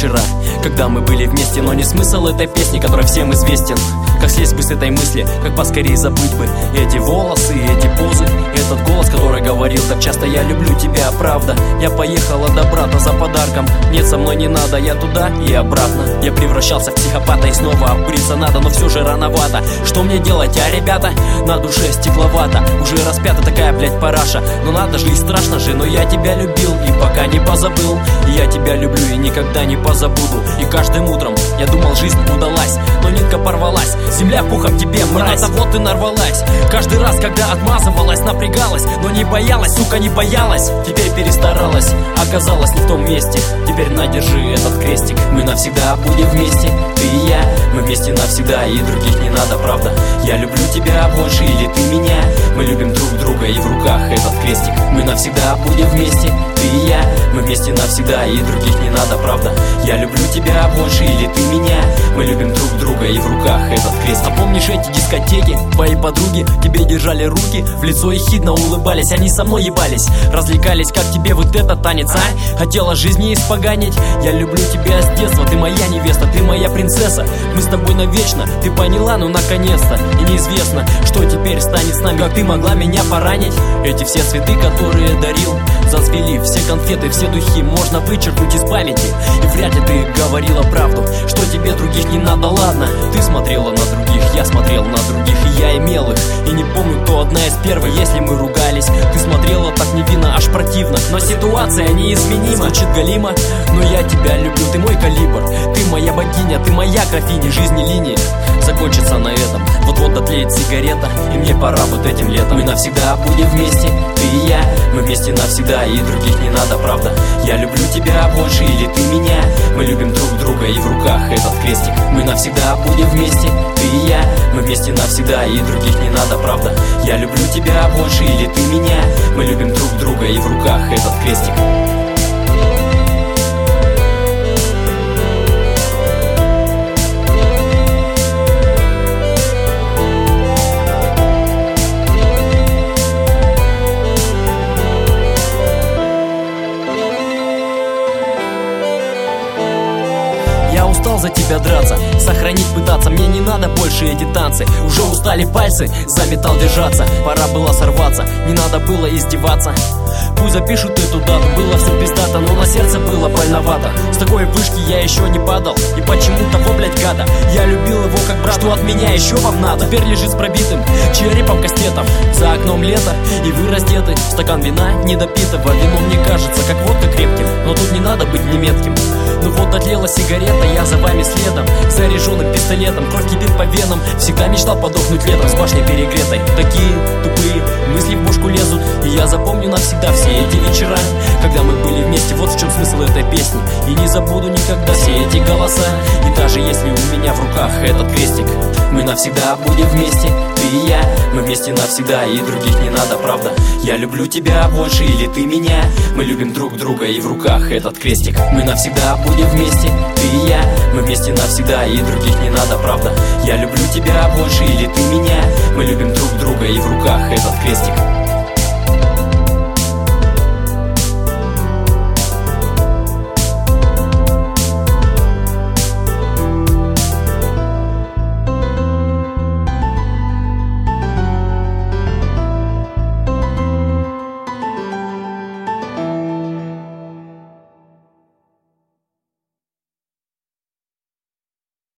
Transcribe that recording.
вечера, когда мы были вместе. Но не смысл этой песни, которая всем известен. Как слезть бы с этой мысли, как поскорее забыть бы эти волосы, эти позы, этот голос, который говорил так часто: я люблю тебя, правда. Я поехала до брата за подарком. Нет, со мной не надо, я туда и обратно. Я превращался в психопата, и снова обриться надо, но все же рановато. Что мне делать, а, ребята? На душе стекловато, уже распята такая, блядь, параша. Но надо же и страшно же, но я тебя любил и пока не позабыл. И я тебя люблю и никогда не позабуду. И каждым утром я думал, жизнь удалась, но нитка порвалась, земля пухом тебе, мразь. На того ты нарвалась, каждый раз, когда отмазывалась, напрягалась, но не боялась, сука, не боялась. Теперь перестаралась, оказалась не в том месте. Теперь надержи этот крестик. Мы навсегда будем вместе, ты и я. Мы вместе навсегда, и других не надо, правда. Я люблю тебя больше, или ты меня. Мы любим друг друга, и в руках этот крестик. Мы навсегда будем вместе, ты и я. Мы вместе навсегда, и других не надо, правда. Я люблю тебя больше, или ты меня. Мы любим друг друга, и в руках этот крестик. А помнишь эти дискотеки? Твои подруги тебе держали руки, в лицо ехидно улыбались, они со мной ебались, развлекались, как тебе вот этот танец, а? Хотела жизни испоганить. Я люблю тебя с детства, ты моя невеста, ты моя принцесса. Мы с тобой навечно, ты поняла, ну наконец-то. И неизвестно, что теперь станет с нами. Как ты могла меня поранить? Эти все цветы, которые дарил, зацвели, все конфеты, все духи можно вычеркнуть из памяти. И вряд ли ты говорила правду, что тебе других не надо, ладно. Ты смотрела на других, я смотрел на других, и я имел их. И не помню, кто одна из первых, если мы ругались. Ты смотрела так невинно, аж противно, но ситуация неизменима. Звучит галимо, но я тебя люблю, ты мой калибр. Ты моя богиня, ты моя графиня. Жизни линия закончится на этом. Вот-вот дотлеет сигарета, и мне пора вот этим летом. Мы навсегда будем вместе, ты и я. Мы вместе навсегда, и других не надо, правда. Я люблю тебя больше, или ты меня. Мы любим друг друга, и в руках этот крестик. Мы навсегда будем вместе, ты и я. Мы вместе навсегда, и других не надо, правда. Я люблю тебя больше, или ты меня. Мы любим друг друга, и в руках этот крестик. За тебя драться, сохранить пытаться. Мне не надо больше эти танцы. Уже устали пальцы, за металл держаться. Пора было сорваться, не надо было издеваться. Пусть запишут эту дату, было все пиздато, но на сердце было больновато. С такой вышки я еще не падал, и почему того, блядь, гада. Я любил его как брат, что от меня еще вам надо? Теперь лежит с пробитым черепом, кастетом. За окном лето, и вы раздеты. Стакан вина недопитого, вино мне кажется как водка крепким, но тут не надо быть неметким. Ну вот дотлела сигарета, я за вами следом, заряженным пистолетом, кровь кипит по венам. Всегда мечтал подохнуть летом с башней перегретой. Такие тупые мысли в бошку лезут, и я запомню навсегда все эти вечера, когда мы были вместе. Вот в чем смысл этой песни. И не забуду никогда все эти голоса. И даже если у меня в руках этот крестик, мы навсегда будем вместе, ты и я. Мы вместе навсегда, и других не надо, правда. Я люблю тебя больше, или ты меня. Мы любим друг друга, и в руках этот крестик. Мы навсегда будем вместе, ты и я. Мы вместе навсегда, и других не надо, правда. Я люблю тебя больше, или ты меня. Мы любим друг друга, и в руках этот крестик.